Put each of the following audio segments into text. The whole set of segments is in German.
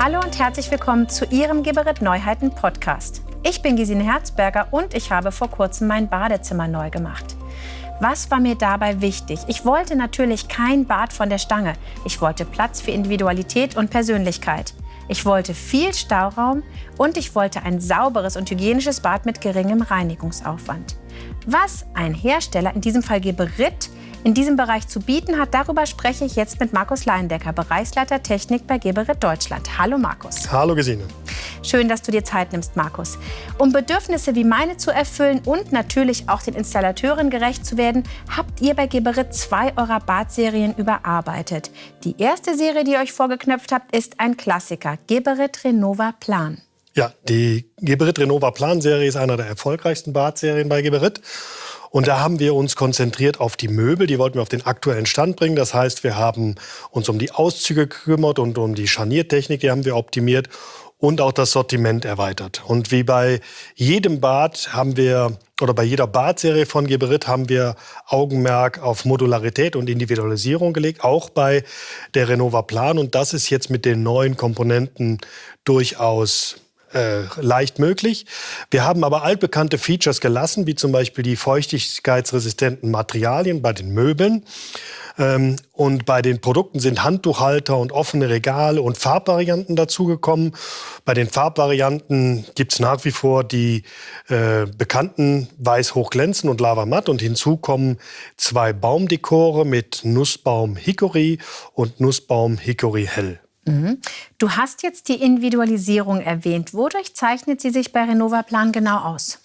Hallo und herzlich willkommen zu Ihrem Geberit Neuheiten Podcast. Ich bin Gesine Herzberger und ich habe vor kurzem mein Badezimmer neu gemacht. Was war mir dabei wichtig? Ich wollte natürlich kein Bad von der Stange. Ich wollte Platz für Individualität und Persönlichkeit. Ich wollte viel Stauraum und ich wollte ein sauberes und hygienisches Bad mit geringem Reinigungsaufwand. Was ein Hersteller, in diesem Fall Geberit, in diesem Bereich zu bieten hat, darüber spreche ich jetzt mit Markus Leindecker, Bereichsleiter Technik bei Geberit Deutschland. Hallo Markus. Hallo Gesine. Schön, dass du dir Zeit nimmst, Markus. Um Bedürfnisse wie meine zu erfüllen und natürlich auch den Installateuren gerecht zu werden, habt ihr bei Geberit 2 eurer Badserien überarbeitet. Die erste Serie, die ihr euch vorgeknöpft habt, ist ein Klassiker, Geberit Renova Plan. Ja, die Geberit Renova Plan Serie ist einer der erfolgreichsten Badserien bei Geberit. Und da haben wir uns konzentriert auf die Möbel, die wollten wir auf den aktuellen Stand bringen. Das heißt, wir haben uns um die Auszüge gekümmert und um die Scharniertechnik, die haben wir optimiert und auch das Sortiment erweitert. Und wie bei jedem Bad haben wir, oder bei jeder Badserie von Geberit haben wir Augenmerk auf Modularität und Individualisierung gelegt, auch bei der Renova Plan. Und das ist jetzt mit den neuen Komponenten durchaus leicht möglich. Wir haben aber altbekannte Features gelassen, wie zum Beispiel die feuchtigkeitsresistenten Materialien bei den Möbeln. Und bei den Produkten sind Handtuchhalter und offene Regale und Farbvarianten dazugekommen. Bei den Farbvarianten gibt es nach wie vor die bekannten Weiß Hochglänzen und Lava Matt. Und hinzu kommen 2 Baumdekore mit Nussbaum Hickory und Nussbaum Hickory Hell. Du hast jetzt die Individualisierung erwähnt. Wodurch zeichnet sie sich bei Renova Plan genau aus?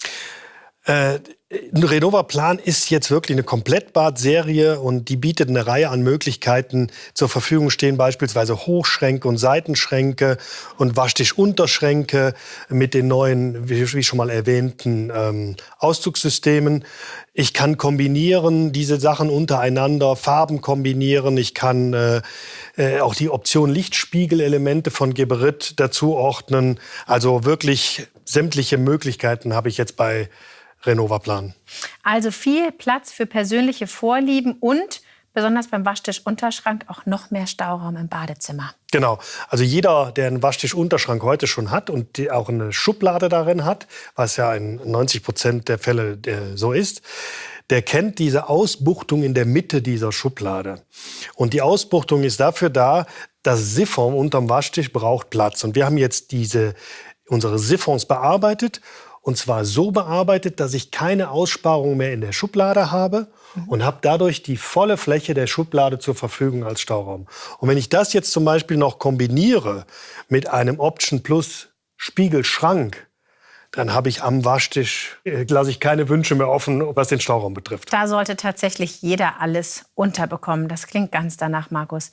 Renova Plan ist jetzt wirklich eine Komplettbadserie und die bietet eine Reihe an Möglichkeiten. Zur Verfügung stehen beispielsweise Hochschränke und Seitenschränke und Waschtischunterschränke mit den neuen, wie schon mal erwähnten, Auszugssystemen. Ich kann kombinieren, diese Sachen untereinander, Farben kombinieren. Ich kann auch die Option Lichtspiegelelemente von Geberit dazu ordnen. Also wirklich sämtliche Möglichkeiten habe ich jetzt bei Renova Plan. Also viel Platz für persönliche Vorlieben und besonders beim Waschtischunterschrank auch noch mehr Stauraum im Badezimmer. Genau. Also jeder, der einen Waschtischunterschrank heute schon hat und die auch eine Schublade darin hat, was ja in 90% der Fälle so ist, der kennt diese Ausbuchtung in der Mitte dieser Schublade. Und die Ausbuchtung ist dafür da, das Siphon unterm Waschtisch braucht Platz. Und wir haben jetzt unsere Siphons bearbeitet. Und zwar so bearbeitet, dass ich keine Aussparung mehr in der Schublade habe und habe dadurch die volle Fläche der Schublade zur Verfügung als Stauraum. Und wenn ich das jetzt zum Beispiel noch kombiniere mit einem Option Plus Spiegelschrank, dann habe ich am Waschtisch, lasse ich keine Wünsche mehr offen, was den Stauraum betrifft. Da sollte tatsächlich jeder alles unterbekommen. Das klingt ganz danach, Markus.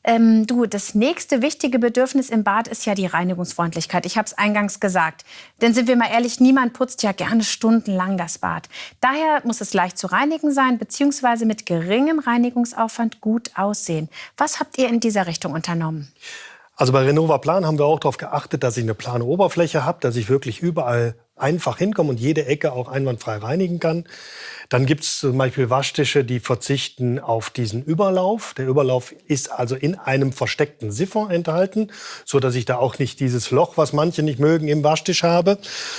Das nächste wichtige Bedürfnis im Bad ist ja die Reinigungsfreundlichkeit. Ich habe es eingangs gesagt. Denn sind wir mal ehrlich, niemand putzt ja gerne stundenlang das Bad. Daher muss es leicht zu reinigen sein, beziehungsweise mit geringem Reinigungsaufwand gut aussehen. Was habt ihr in dieser Richtung unternommen? Also bei Renova Plan haben wir auch darauf geachtet, dass ich eine plane Oberfläche habe, dass ich wirklich überall einfach hinkomme und jede Ecke auch einwandfrei reinigen kann. Dann gibt es zum Beispiel Waschtische, die verzichten auf diesen Überlauf. Der Überlauf ist also in einem versteckten Siphon enthalten, so dass ich da auch nicht dieses Loch, was manche nicht mögen, im Waschtisch habe.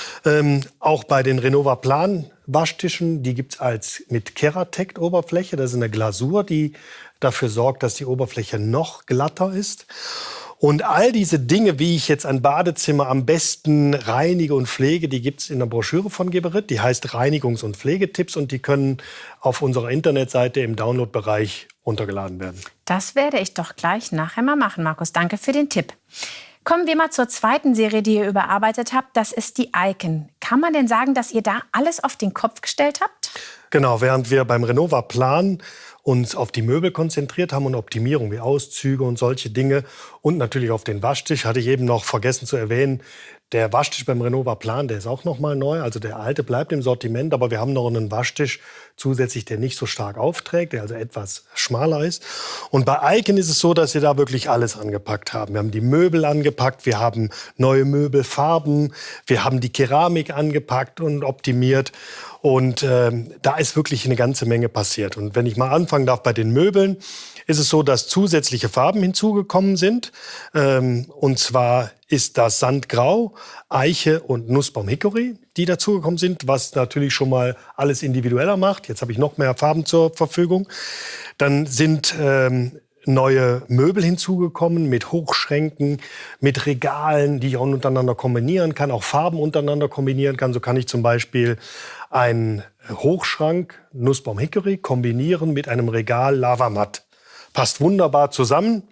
Auch bei den Renova Plan Waschtischen, die gibt es als mit Keratect-Oberfläche. Das ist eine Glasur, die dafür sorgt, dass die Oberfläche noch glatter ist. Und all diese Dinge, wie ich jetzt ein Badezimmer am besten reinige und pflege, die gibt es in der Broschüre von Geberit. Die heißt Reinigungs- und Pflegetipps und die können auf unserer Internetseite im Downloadbereich runtergeladen werden. Das werde ich doch gleich nachher mal machen, Markus. Danke für den Tipp. Kommen wir mal zur zweiten Serie, die ihr überarbeitet habt. Das ist die Icon. Kann man denn sagen, dass ihr da alles auf den Kopf gestellt habt? Genau, während wir beim Renova Plan uns auf die Möbel konzentriert haben und Optimierung wie Auszüge und solche Dinge und natürlich auf den Waschtisch, hatte ich eben noch vergessen zu erwähnen, der Waschtisch beim Renova Plan, der ist auch noch mal neu, also der alte bleibt im Sortiment, aber wir haben noch einen Waschtisch zusätzlich, der nicht so stark aufträgt, der also etwas schmaler ist. Und bei Icon ist es so, dass wir da wirklich alles angepackt haben. Wir haben die Möbel angepackt, wir haben neue Möbelfarben, wir haben die Keramik angepackt und optimiert. Und da ist wirklich eine ganze Menge passiert. Und wenn ich mal anfangen darf bei den Möbeln, ist es so, dass zusätzliche Farben hinzugekommen sind. Und zwar ist das Sandgrau, Eiche und Nussbaum-Hickory, die dazugekommen sind, was natürlich schon mal alles individueller macht. Jetzt habe ich noch mehr Farben zur Verfügung. Dann sind neue Möbel hinzugekommen mit Hochschränken, mit Regalen, die ich auch untereinander kombinieren kann, auch Farben untereinander kombinieren kann. So kann ich zum Beispiel einen Hochschrank Nussbaum-Hickory kombinieren mit einem Regal Lavamatt. Passt wunderbar zusammen.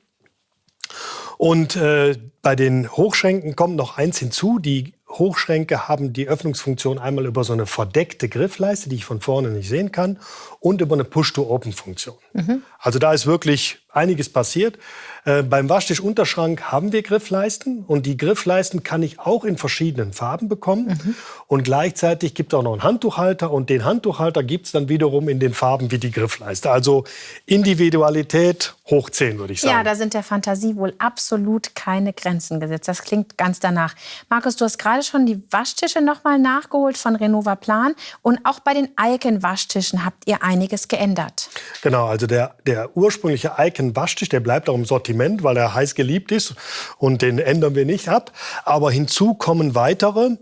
Und bei den Hochschränken kommt noch eins hinzu. Die Hochschränke haben die Öffnungsfunktion einmal über so eine verdeckte Griffleiste, die ich von vorne nicht sehen kann, und über eine Push-to-Open-Funktion. Also da ist wirklich einiges passiert. Beim Waschtischunterschrank haben wir Griffleisten und die Griffleisten kann ich auch in verschiedenen Farben bekommen. Und gleichzeitig gibt es auch noch einen Handtuchhalter und den Handtuchhalter gibt es dann wiederum in den Farben wie die Griffleiste. Also Individualität hoch 10, würde ich sagen. Ja, da sind der Fantasie wohl absolut keine Grenzen gesetzt. Das klingt ganz danach. Markus, du hast gerade schon die Waschtische noch mal nachgeholt von Renova Plan. Und auch bei den Icon-Waschtischen habt ihr einiges geändert. Genau, also der ursprüngliche Icon-Waschtisch, der bleibt auch im Sortiment, weil er heiß geliebt ist und den ändern wir nicht ab. Aber hinzu kommen weitere.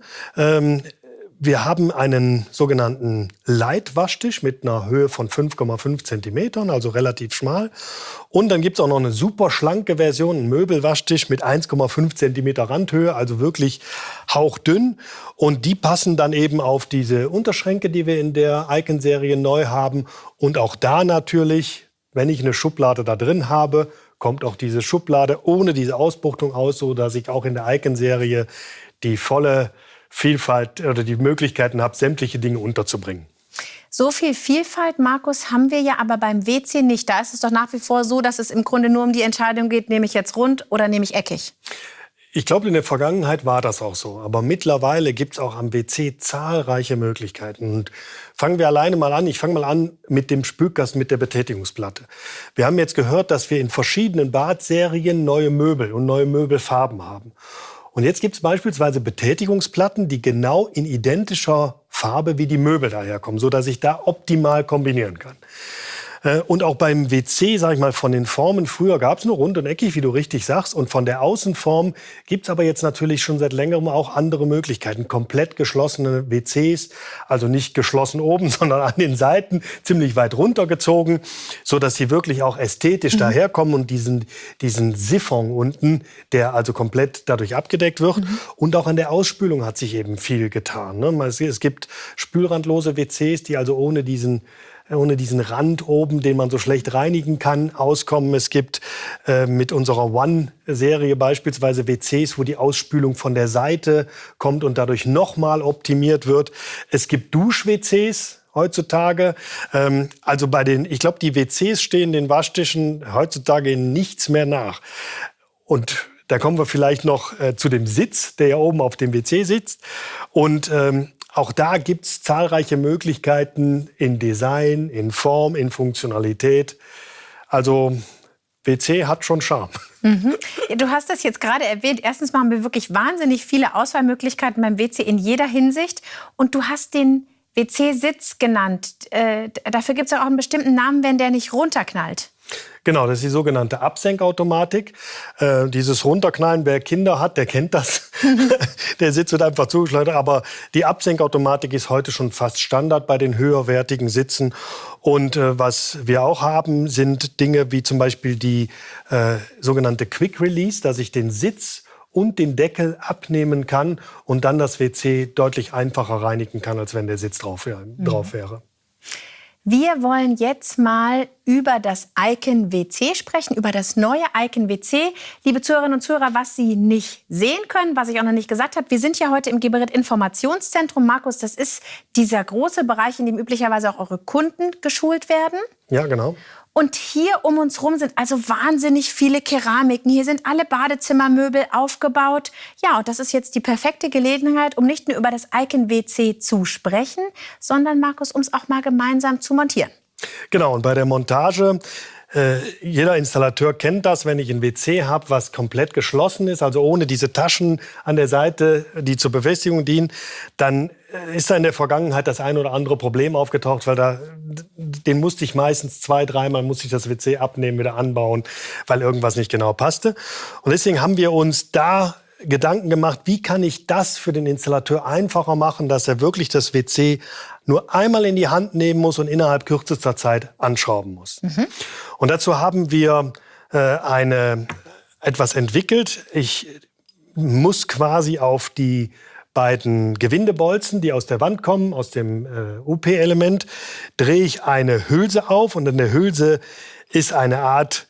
Wir haben einen sogenannten Light-Waschtisch mit einer Höhe von 5,5 Zentimetern, also relativ schmal. Und dann gibt es auch noch eine super schlanke Version, einen Möbelwaschtisch mit 1,5 Zentimeter Randhöhe, also wirklich hauchdünn. Und die passen dann eben auf diese Unterschränke, die wir in der Icon-Serie neu haben. Und auch da natürlich, wenn ich eine Schublade da drin habe, kommt auch diese Schublade ohne diese Ausbuchtung aus, so dass ich auch in der Icon-Serie die volle Vielfalt oder die Möglichkeiten habe, sämtliche Dinge unterzubringen. So viel Vielfalt, Markus, haben wir ja aber beim WC nicht. Da ist es doch nach wie vor so, dass es im Grunde nur um die Entscheidung geht, nehme ich jetzt rund oder nehme ich eckig? Ich glaube, in der Vergangenheit war das auch so. Aber mittlerweile gibt es auch am WC zahlreiche Möglichkeiten. Und fangen wir alleine mal an. Ich fange mal an mit dem Spülkasten, mit der Betätigungsplatte. Wir haben jetzt gehört, dass wir in verschiedenen Badserien neue Möbel und neue Möbelfarben haben. Und jetzt gibt es beispielsweise Betätigungsplatten, die genau in identischer Farbe wie die Möbel daherkommen, sodass ich da optimal kombinieren kann. Und auch beim WC, sage ich mal, von den Formen, früher gab es nur rund und eckig, wie du richtig sagst. Und von der Außenform gibt es aber jetzt natürlich schon seit längerem auch andere Möglichkeiten. Komplett geschlossene WCs, also nicht geschlossen oben, sondern an den Seiten, ziemlich weit runtergezogen, sodass sie wirklich auch ästhetisch daherkommen und diesen Siphon unten, der also komplett dadurch abgedeckt wird. Und auch an der Ausspülung hat sich eben viel getan. Ne? Es gibt spülrandlose WCs, die also ohne diesen Rand oben, den man so schlecht reinigen kann, auskommen. Es gibt mit unserer One-Serie beispielsweise WCs, wo die Ausspülung von der Seite kommt und dadurch nochmal optimiert wird. Es gibt Dusch-WCs heutzutage. Also ich glaube, die WCs stehen den Waschtischen heutzutage in nichts mehr nach. Und da kommen wir vielleicht noch zu dem Sitz, der ja oben auf dem WC sitzt. Und auch da gibt es zahlreiche Möglichkeiten in Design, in Form, in Funktionalität. Also WC hat schon Charme. Ja, du hast das jetzt gerade erwähnt. Erstens mal haben wir wirklich wahnsinnig viele Auswahlmöglichkeiten beim WC in jeder Hinsicht. Und du hast den WC-Sitz genannt. Dafür gibt es ja auch einen bestimmten Namen, wenn der nicht runterknallt. Genau, das ist die sogenannte Absenkautomatik. Dieses Runterknallen, wer Kinder hat, der kennt das. Der Sitz wird einfach zugeschleudert. Aber die Absenkautomatik ist heute schon fast Standard bei den höherwertigen Sitzen. Und was wir auch haben, sind Dinge wie zum Beispiel die sogenannte Quick Release, dass ich den Sitz und den Deckel abnehmen kann und dann das WC deutlich einfacher reinigen kann, als wenn der Sitz drauf wäre. Wir wollen jetzt mal über das Icon WC sprechen, über das neue Icon WC. Liebe Zuhörerinnen und Zuhörer, was Sie nicht sehen können, was ich auch noch nicht gesagt habe. Wir sind ja heute im Geberit Informationszentrum. Markus, das ist dieser große Bereich, in dem üblicherweise auch eure Kunden geschult werden. Ja, genau. Und hier um uns rum sind also wahnsinnig viele Keramiken. Hier sind alle Badezimmermöbel aufgebaut. Ja, und das ist jetzt die perfekte Gelegenheit, um nicht nur über das Icon WC zu sprechen, sondern, Markus, um es auch mal gemeinsam zu montieren. Genau, und bei der Montage Jeder Installateur kennt das, wenn ich ein WC habe, was komplett geschlossen ist, also ohne diese Taschen an der Seite, die zur Befestigung dienen, dann ist da in der Vergangenheit das ein oder andere Problem aufgetaucht, weil den musste ich meistens 2-3 Mal musste ich das WC abnehmen, wieder anbauen, weil irgendwas nicht genau passte. Und deswegen haben wir uns da Gedanken gemacht, wie kann ich das für den Installateur einfacher machen, dass er wirklich das WC nur einmal in die Hand nehmen muss und innerhalb kürzester Zeit anschrauben muss. Und dazu haben wir etwas entwickelt. Ich muss quasi auf die beiden Gewindebolzen, die aus der Wand kommen, aus dem UP-Element, drehe ich eine Hülse auf und in der Hülse ist eine Art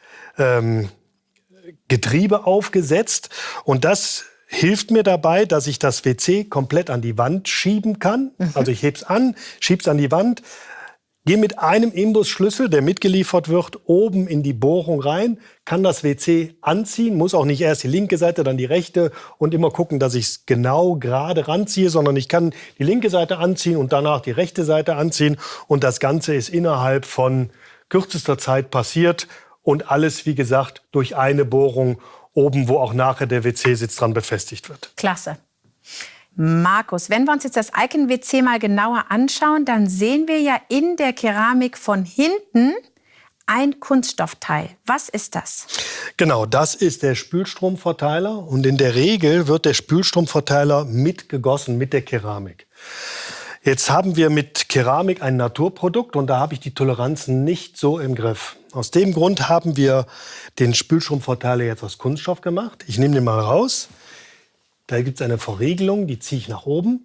Getriebe aufgesetzt und das hilft mir dabei, dass ich das WC komplett an die Wand schieben kann. Also ich heb's an, schieb's an die Wand, gehe mit einem Imbusschlüssel, der mitgeliefert wird, oben in die Bohrung rein, kann das WC anziehen, muss auch nicht erst die linke Seite, dann die rechte und immer gucken, dass ich es genau gerade ranziehe, sondern ich kann die linke Seite anziehen und danach die rechte Seite anziehen und das Ganze ist innerhalb von kürzester Zeit passiert. Und alles, wie gesagt, durch eine Bohrung oben, wo auch nachher der WC-Sitz dran befestigt wird. Klasse. Markus, wenn wir uns jetzt das Icon-WC mal genauer anschauen, dann sehen wir ja in der Keramik von hinten ein Kunststoffteil. Was ist das? Genau, das ist der Spülstromverteiler. Und in der Regel wird der Spülstromverteiler mitgegossen mit der Keramik. Jetzt haben wir mit Keramik ein Naturprodukt und da habe ich die Toleranzen nicht so im Griff. Aus dem Grund haben wir den Spülstromverteiler jetzt aus Kunststoff gemacht. Ich nehme den mal raus. Da gibt es eine Verriegelung, die ziehe ich nach oben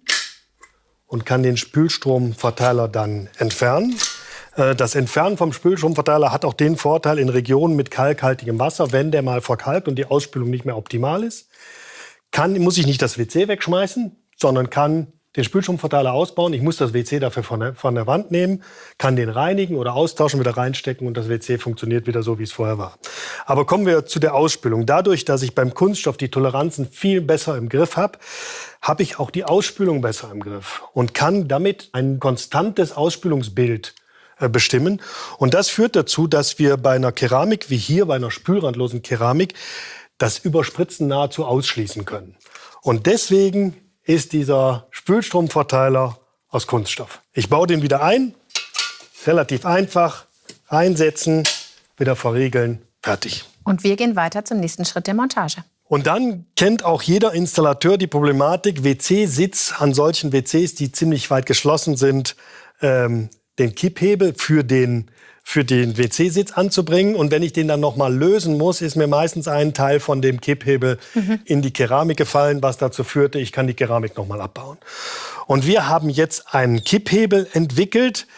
und kann den Spülstromverteiler dann entfernen. Das Entfernen vom Spülstromverteiler hat auch den Vorteil in Regionen mit kalkhaltigem Wasser, wenn der mal verkalkt und die Ausspülung nicht mehr optimal ist, muss ich nicht das WC wegschmeißen, sondern kann den Spülstromverteiler ausbauen. Ich muss das WC dafür von der Wand nehmen, kann den reinigen oder austauschen, wieder reinstecken und das WC funktioniert wieder so, wie es vorher war. Aber kommen wir zu der Ausspülung. Dadurch, dass ich beim Kunststoff die Toleranzen viel besser im Griff habe, habe ich auch die Ausspülung besser im Griff und kann damit ein konstantes Ausspülungsbild bestimmen. Und das führt dazu, dass wir bei einer Keramik, wie hier bei einer spülrandlosen Keramik, das Überspritzen nahezu ausschließen können. Und deswegen ist dieser Spülstromverteiler aus Kunststoff. Ich baue den wieder ein, relativ einfach, einsetzen, wieder verriegeln, fertig. Und wir gehen weiter zum nächsten Schritt der Montage. Und dann kennt auch jeder Installateur die Problematik, WC-Sitz an solchen WCs, die ziemlich weit geschlossen sind, den Kipphebel für den WC-Sitz anzubringen. Und wenn ich den dann noch mal lösen muss, ist mir meistens ein Teil von dem Kipphebel in die Keramik gefallen, was dazu führte, ich kann die Keramik noch mal abbauen. Und wir haben jetzt einen Kipphebel entwickelt,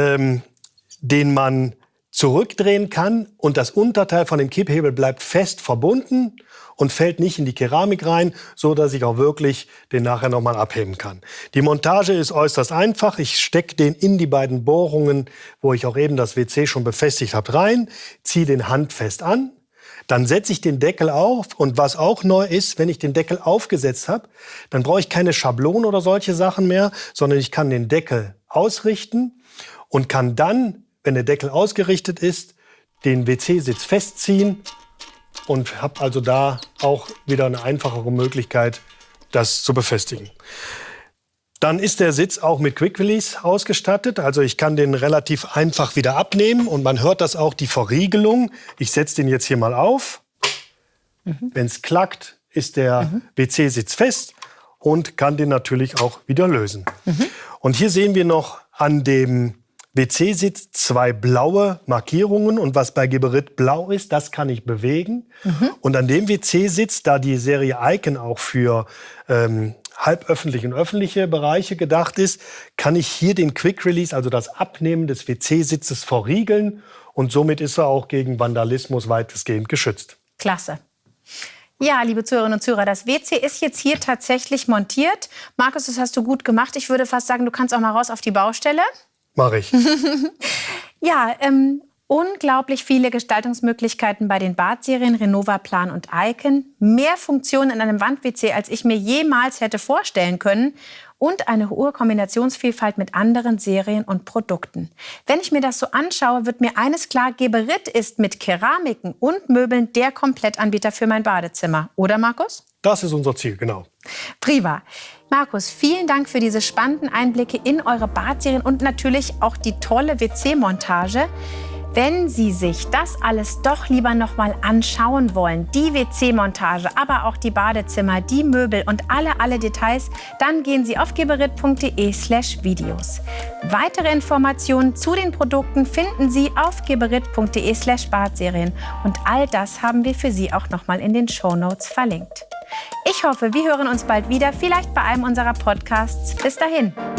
den man zurückdrehen kann. Und das Unterteil von dem Kipphebel bleibt fest verbunden und fällt nicht in die Keramik rein, so dass ich auch wirklich den nachher noch mal abheben kann. Die Montage ist äußerst einfach. Ich stecke den in die beiden Bohrungen, wo ich auch eben das WC schon befestigt habe, rein, ziehe den handfest an, dann setze ich den Deckel auf und was auch neu ist, wenn ich den Deckel aufgesetzt habe, dann brauche ich keine Schablone oder solche Sachen mehr, sondern ich kann den Deckel ausrichten und kann dann, wenn der Deckel ausgerichtet ist, den WC-Sitz festziehen und habe also da auch wieder eine einfachere Möglichkeit, das zu befestigen. Dann ist der Sitz auch mit Quick Release ausgestattet. Also ich kann den relativ einfach wieder abnehmen und man hört das auch, die Verriegelung. Ich setze den jetzt hier mal auf. Wenn es klackt, ist der WC-Sitz fest und kann den natürlich auch wieder lösen. Und hier sehen wir noch an dem WC-Sitz 2 blaue Markierungen und was bei Geberit blau ist, das kann ich bewegen. Und an dem WC-Sitz, da die Serie Icon auch für halböffentliche und öffentliche Bereiche gedacht ist, kann ich hier den Quick Release, also das Abnehmen des WC-Sitzes verriegeln und somit ist er auch gegen Vandalismus weitestgehend geschützt. Klasse. Ja, liebe Zuhörerinnen und Zuhörer, das WC ist jetzt hier tatsächlich montiert. Markus, das hast du gut gemacht. Ich würde fast sagen, du kannst auch mal raus auf die Baustelle. Mache ich. Ja, unglaublich viele Gestaltungsmöglichkeiten bei den Badserien Renova, Plan und Icon. Mehr Funktionen in einem Wand-WC, als ich mir jemals hätte vorstellen können. und eine hohe Kombinationsvielfalt mit anderen Serien und Produkten. Wenn ich mir das so anschaue, wird mir eines klar: Geberit ist mit Keramiken und Möbeln der Komplettanbieter für mein Badezimmer. Oder, Markus? Das ist unser Ziel, genau. Prima. Markus, vielen Dank für diese spannenden Einblicke in eure Badserien und natürlich auch die tolle WC-Montage. Wenn Sie sich das alles doch lieber noch mal anschauen wollen, die WC-Montage, aber auch die Badezimmer, die Möbel und alle Details, dann gehen Sie auf geberit.de/videos. Weitere Informationen zu den Produkten finden Sie auf geberit.de/Badserien. Und all das haben wir für Sie auch noch mal in den Shownotes verlinkt. Ich hoffe, wir hören uns bald wieder, vielleicht bei einem unserer Podcasts. Bis dahin.